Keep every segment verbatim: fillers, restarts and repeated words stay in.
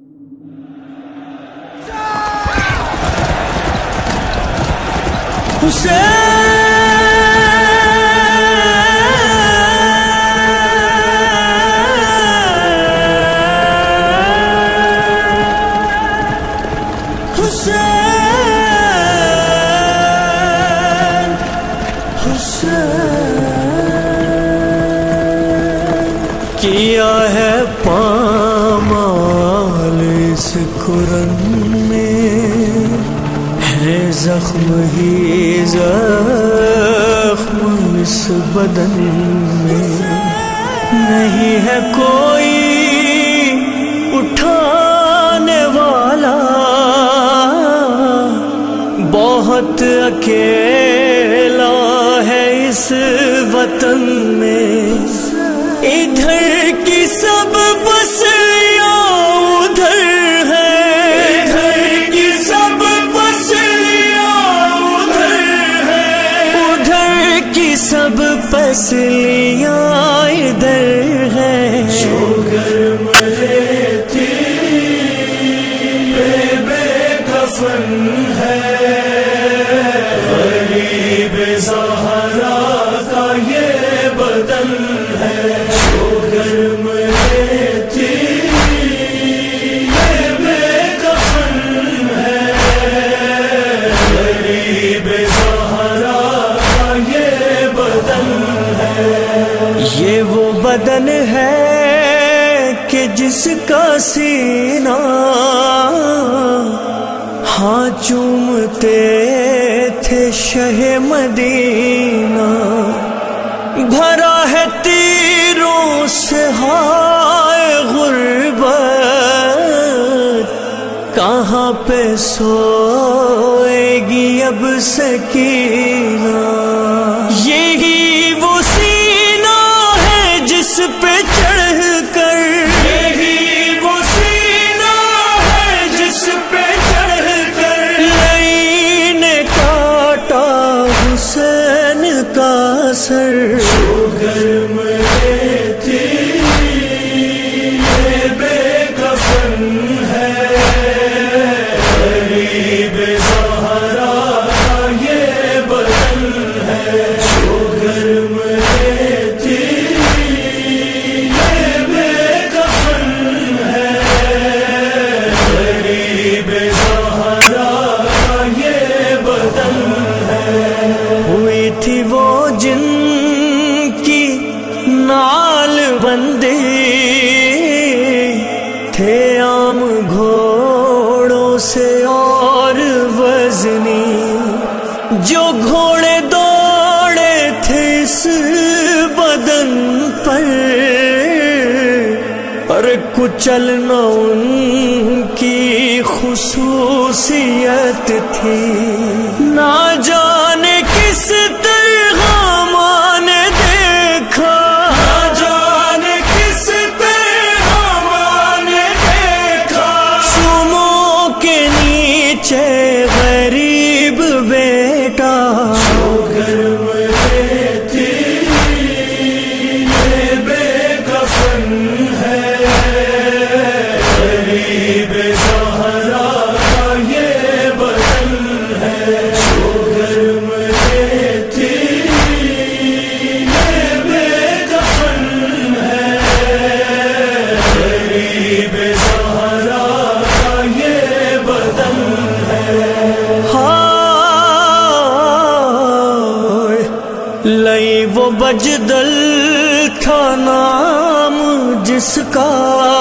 کیا ہے پامال اس قرن میں، ہے زخم ہی زخم اس بدن میں، نہیں ہے کوئی اٹھانے والا، بہت اکیلا ہے اس وطن میں، ادھر کی سب پسلیاں ادھر ہے، ادھر کی سب پسلیاں ادھر ہے، ادھر کی سب پسلیاں ادھر ہے، جو گرم رہتی بے بے کفن ہے، غریب زہرا کا یہ بدن ہے، جو گرم رہتی بے بے کفن ہے، غریب زہرا کا یہ بدن ہے، یہ وہ بدن ہے کہ جس کا سینہ ہاں چومتے تھے شہ مدینہ، بھرا ہے تیروں سے ہائے غربت، کہاں پہ سوئے گی اب سکینہ، یہی وہ سینہ ہے جس پہ چڑھ کر، یہی وہ سینہ ہے جس پہ چڑھ کر لئی نے کاٹا حسین کا سر، جو گرم رہتی بے بے کفن ہے، غریب زہرا کا یہ بدن ہے، جو گرم رہتی بے بے کفن ہے، غریب زہرا کا یہ بدن ہے، ہوئی تھی وہ جن کی نال بندی، تھے عام گھوڑوں سے اور وزنی، جو گھوڑے دوڑے تھے اس بدن پر، اور کچلنا ان کی خصوصیت تھی، نہ جانے کس طرح ماں نے دیکھا، نہ جانے کس طرح ماں نے دیکھا، سوموں کے نیچے غریب بیٹا، جو گرم رہتی بے بے کفن ہے، غریب زہرا کا یہ بدن ہے، جو گرم رہتی بے بے کفن ہے، غریب زہرا کا یہ بدن ہے، ہائے لئی وہ بجدل تھا نام جس کا،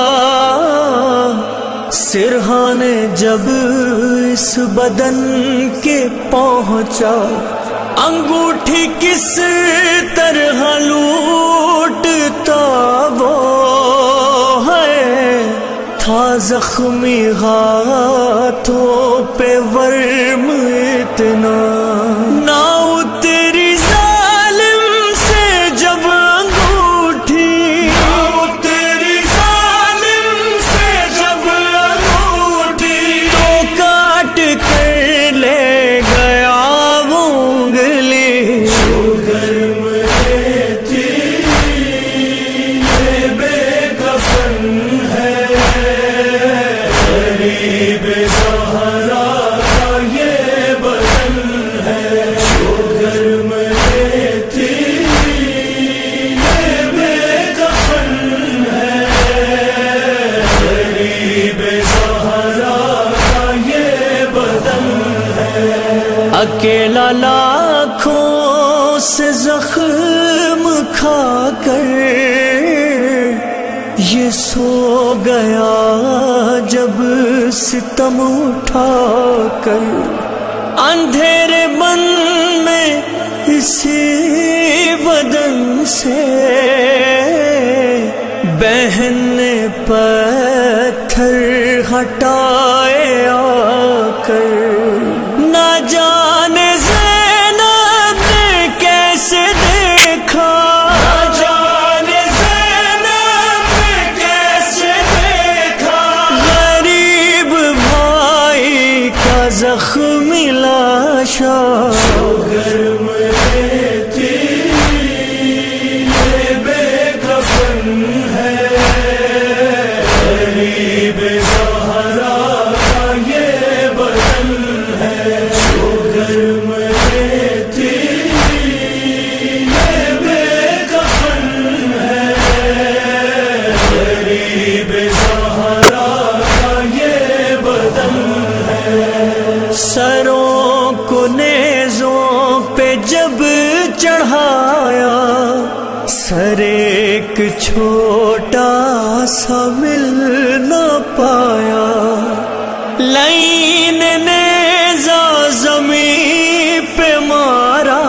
سرحان جب اس بدن کے پہنچا، انگوٹھی کس طرح لوٹتا وہ ہے، تھا زخمی ہاتھوں پہ ورم اتنا، نہ اتری ظالم سے جب انگوٹھی، نہ اتری ظالم سے جب انگوٹھی، تو کاٹ کر لے گیا وہ انگلی، جو گرم رہتی بے بے کفن ہے، یہ سو گیا جب ستم اٹھا کر، اندھیرے بن میں اسی بدن سے بہن نے پتھر ہٹائے آ کر، نہ جانے زینب نے کیسے دیکھا، نہ جانے زینب نے کیسے دیکھا، غریب بھائی کا زخمی لاشا گرم رہتی یہ بے کفن ہے، غریب زہرا کا یہ بدن ہے، جو گرم رہتی یہ بے کفن ہے، غریب زہرا کا یہ بدن ہے۔ سروں کو نیزوں پہ جب چڑھایا، سر ایک چھوٹا سا مل نہ پایا، لین نیزہ زمین پہ مارا،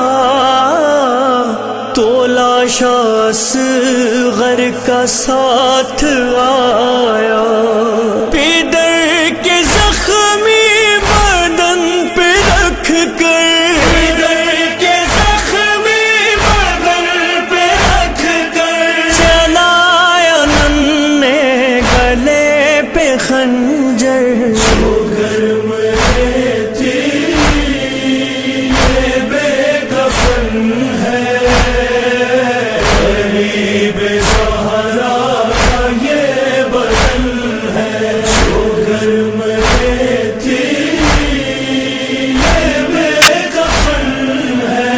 تو لاشا اصغر کا ساتھ آیا، پیدر کے زخمی بدن پہ رکھ کر، پیدر کے زخمی بدن پہ رکھ کر، چلایا ننھے گلے پہ خنجر، جو گرم رہتی یہ بے کفن ہے، غریب زہرا کا یہ بدن ہے، جو گرم رہتی یہ بے کفن ہے،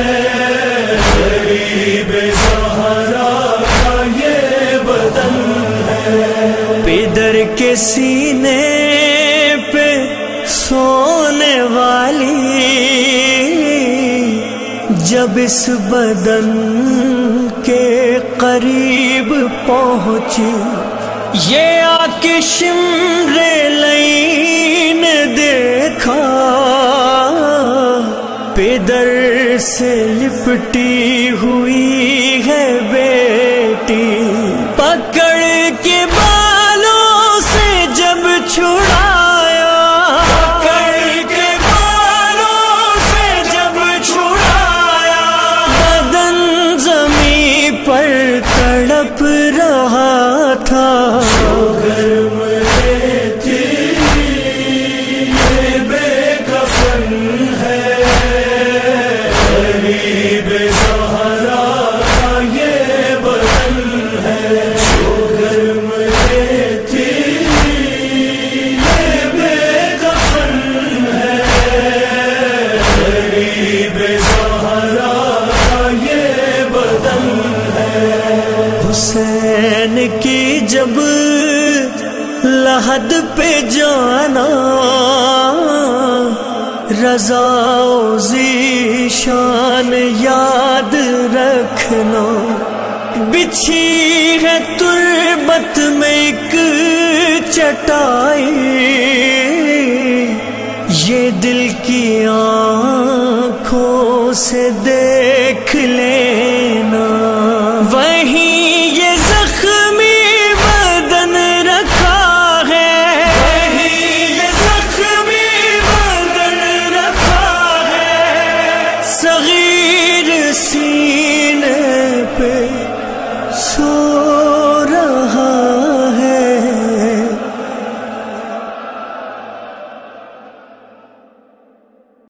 غریب زہرا کا یہ بدن ہے۔ پیدر کے سینے پہ سونے والی جب اس بدن کے قریب پہنچی، یہ آ کے شمر لین دیکھا، پیدر سے لپٹی ہوئی ہے بیٹی، پکڑ کے بالوں سے جب چھڑایا، پکڑ کے بالوں سے جب چھڑایا، بدن زمین پر تڑپ رہا تھا، گرم رہتی یہ بے کفن ہے، غریب زہرا کا یہ بدن ہے، جو گرم رہتی یہ بے کفن ہے، غریب زہرا کا یہ بدن ہے۔ حسین کی جب لحد پہ جانا، رضا و ذیشان یاد رکھنا، بچھی ہے تربت میں ایک چٹائی، یہ دل کی آنکھوں سے دے